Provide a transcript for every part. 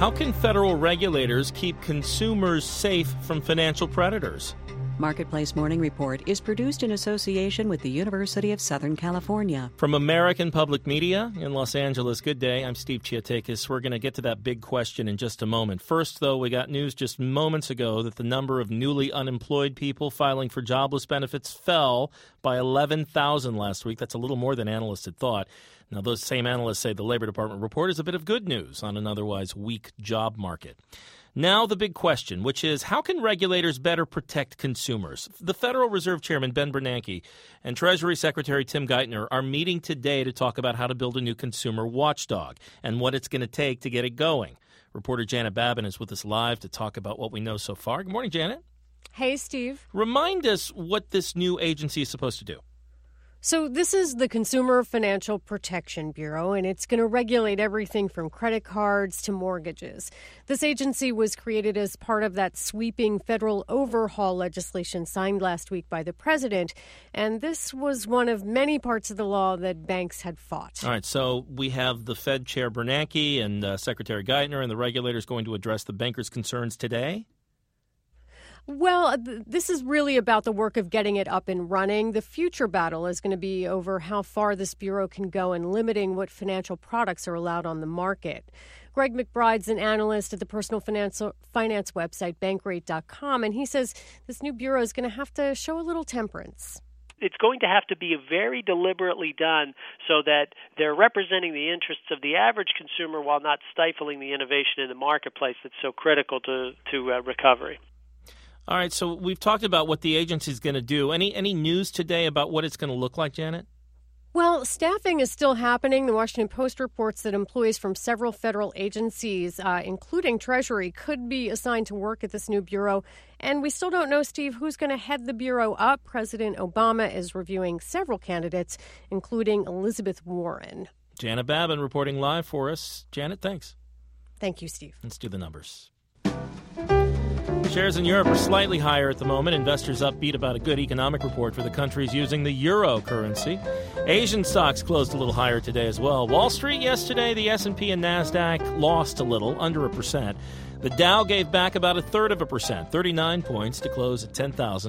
How can federal regulators keep consumers safe from financial predators? Marketplace Morning Report is produced in association with the University of Southern California. From American Public Media in Los Angeles, good day. I'm Steve Chiatakis. We're going to get to that big question in just a moment. First, though, we got news just moments ago that the number of newly unemployed people filing for jobless benefits fell by 11,000 last week. That's a little more than analysts had thought. Now, those same analysts say the Labor Department report is a bit of good news on an otherwise weak job market. Now the big question, which is how can regulators better protect consumers? The Federal Reserve Chairman Ben Bernanke and Treasury Secretary Tim Geithner are meeting today to talk about how to build a new consumer watchdog and what it's going to take to get it going. Reporter Janet Babin is with us live to talk about what we know so far. Good morning, Janet. Hey, Steve. Remind us what this new agency is supposed to do. So this is the Consumer Financial Protection Bureau, and it's going to regulate everything from credit cards to mortgages. This agency was created as part of that sweeping federal overhaul legislation signed last week by the president, and this was one of many parts of the law that banks had fought. All right, so we have the Fed Chair Bernanke and Secretary Geithner, and the regulators going to address the bankers' concerns today? Well, this is really about the work of getting it up and running. The future battle is going to be over how far this bureau can go in limiting what financial products are allowed on the market. Greg McBride's an analyst at the personal finance website Bankrate.com, and he says this new bureau is going to have to show a little temperance. It's going to have to be very deliberately done so that they're representing the interests of the average consumer while not stifling the innovation in the marketplace that's so critical to recovery. All right, so we've talked about what the agency is going to do. Any news today about what it's going to look like, Janet? Well, staffing is still happening. The Washington Post reports that employees from several federal agencies, including Treasury, could be assigned to work at this new bureau. And we still don't know, Steve, who's going to head the bureau up. President Obama is reviewing several candidates, including Elizabeth Warren. Janet Babin reporting live for us. Janet, thanks. Thank you, Steve. Let's do the numbers. Shares in Europe are slightly higher at the moment. Investors upbeat about a good economic report for the countries using the euro currency. Asian stocks closed a little higher today as well. Wall Street yesterday, the S&P and NASDAQ lost a little, under 1%. The Dow gave back about 0.33%, 39 points to close at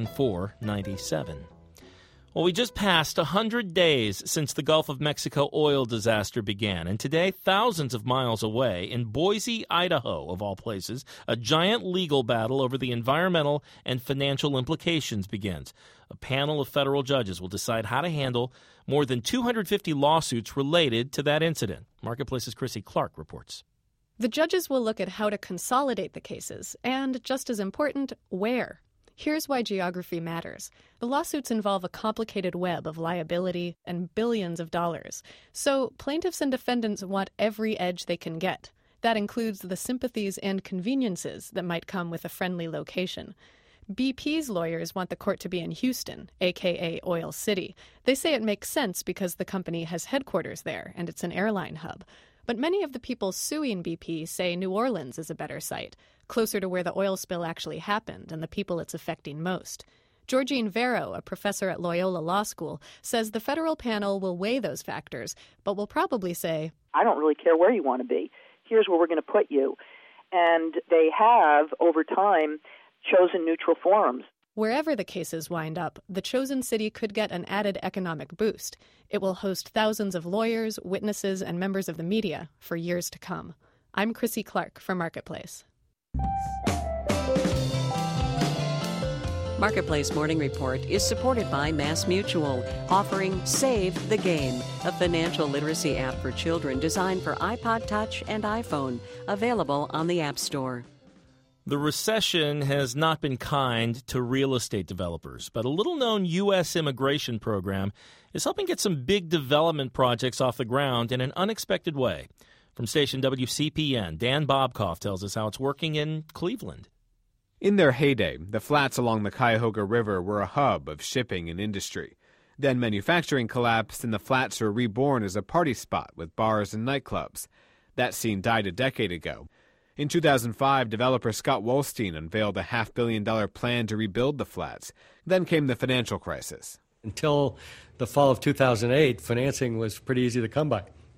10,497. Well, we just passed 100 days since the Gulf of Mexico oil disaster began, and today, thousands of miles away, in Boise, Idaho, of all places, a giant legal battle over the environmental and financial implications begins. A panel of federal judges will decide how to handle more than 250 lawsuits related to that incident. Marketplace's Chrissy Clark reports. The judges will look at how to consolidate the cases, and, just as important, where. Here's why geography matters. The lawsuits involve a complicated web of liability and billions of dollars. So plaintiffs and defendants want every edge they can get. That includes the sympathies and conveniences that might come with a friendly location. BP's lawyers want the court to be in Houston, a.k.a. Oil City. They say it makes sense because the company has headquarters there and it's an airline hub. But many of the people suing BP say New Orleans is a better site, closer to where the oil spill actually happened and the people it's affecting most. Georgine Vero, a professor at Loyola Law School, says the federal panel will weigh those factors, but will probably say, I don't really care where you want to be. Here's where we're going to put you. And they have, over time, chosen neutral forums. Wherever the cases wind up, the chosen city could get an added economic boost. It will host thousands of lawyers, witnesses, and members of the media for years to come. I'm Chrissy Clark for Marketplace. Marketplace Morning Report is supported by MassMutual, offering Save the Game, a financial literacy app for children designed for iPod Touch and iPhone, available on the App Store. The recession has not been kind to real estate developers, but a little-known U.S. immigration program is helping get some big development projects off the ground in an unexpected way. From station WCPN, Dan Bobkoff tells us how it's working in Cleveland. In their heyday, the flats along the Cuyahoga River were a hub of shipping and industry. Then manufacturing collapsed and the flats were reborn as a party spot with bars and nightclubs. That scene died a decade ago. In 2005, developer Scott Wolstein unveiled a $500 million plan to rebuild the flats. Then came the financial crisis. Until the fall of 2008, financing was pretty easy to come by.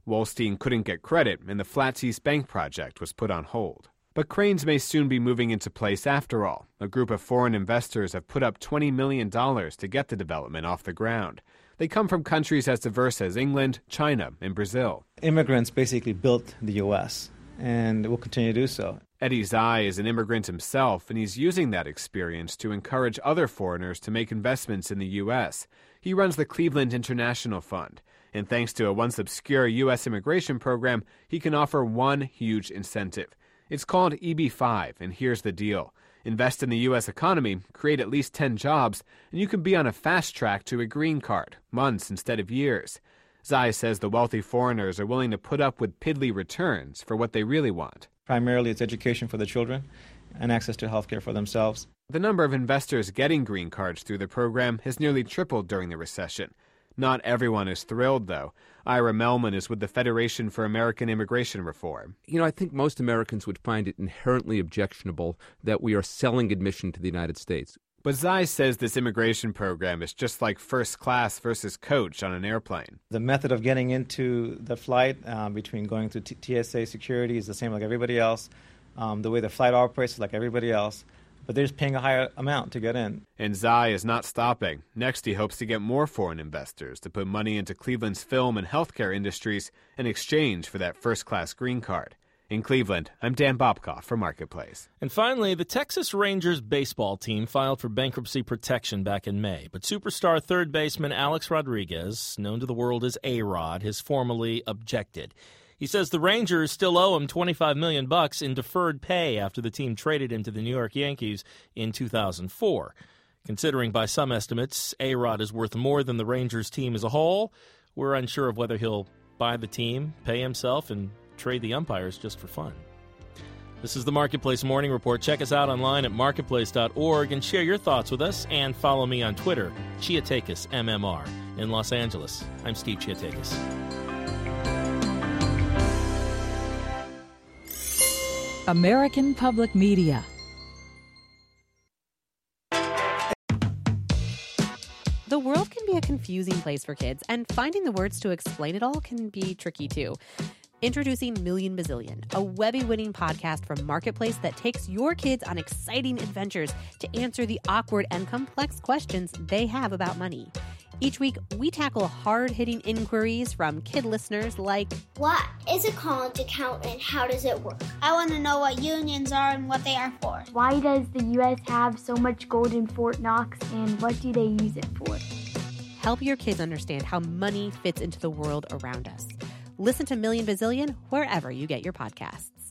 Wolstein couldn't get credit, and the Flats East Bank project was put on hold. But cranes may soon be moving into place after all. A group of foreign investors have put up $20 million to get the development off the ground. They come from countries as diverse as England, China, and Brazil. Immigrants basically built the U.S., and will continue to do so. Eddie Zai is an immigrant himself, and he's using that experience to encourage other foreigners to make investments in the U.S. He runs the Cleveland International Fund, and thanks to a once obscure U.S. immigration program, he can offer one huge incentive. It's called EB-5, and here's the deal. Invest in the U.S. economy, create at least 10 jobs, and you can be on a fast track to a green card, months instead of years. Zai says the wealthy foreigners are willing to put up with piddly returns for what they really want. Primarily, it's education for the children and access to health care for themselves. The number of investors getting green cards through the program has nearly tripled during the recession. Not everyone is thrilled, though. Ira Melman is with the Federation for American Immigration Reform. I think most Americans would find it inherently objectionable that we are selling admission to the United States. But Zai says this immigration program is just like first class versus coach on an airplane. The method of getting into the flight between going through TSA security is the same like everybody else. The way the flight operates is like everybody else. But they're just paying a higher amount to get in. And Zai is not stopping. Next, he hopes to get more foreign investors to put money into Cleveland's film and healthcare industries in exchange for that first-class green card. In Cleveland, I'm Dan Bobkoff for Marketplace. And finally, the Texas Rangers baseball team filed for bankruptcy protection back in May. But superstar third baseman Alex Rodriguez, known to the world as A-Rod, has formally objected. He says the Rangers still owe him $25 million in deferred pay after the team traded him to the New York Yankees in 2004. Considering by some estimates, A-Rod is worth more than the Rangers team as a whole, we're unsure of whether he'll buy the team, pay himself, and trade the umpires just for fun. This is the Marketplace Morning Report. Check us out online at marketplace.org and share your thoughts with us, and follow me on Twitter, Chiatakis MMR. In Los Angeles, I'm Steve Chiatakis. American Public Media. The world can be a confusing place for kids, and finding the words to explain it all can be tricky too. Introducing Million Bazillion, a Webby-winning podcast from Marketplace that takes your kids on exciting adventures to answer the awkward and complex questions they have about money. Each week, we tackle hard-hitting inquiries from kid listeners like, what is a college account and how does it work? I want to know what unions are and what they are for. Why does the U.S. have so much gold in Fort Knox, and what do they use it for? Help your kids understand how money fits into the world around us. Listen to Million Bazillion wherever you get your podcasts.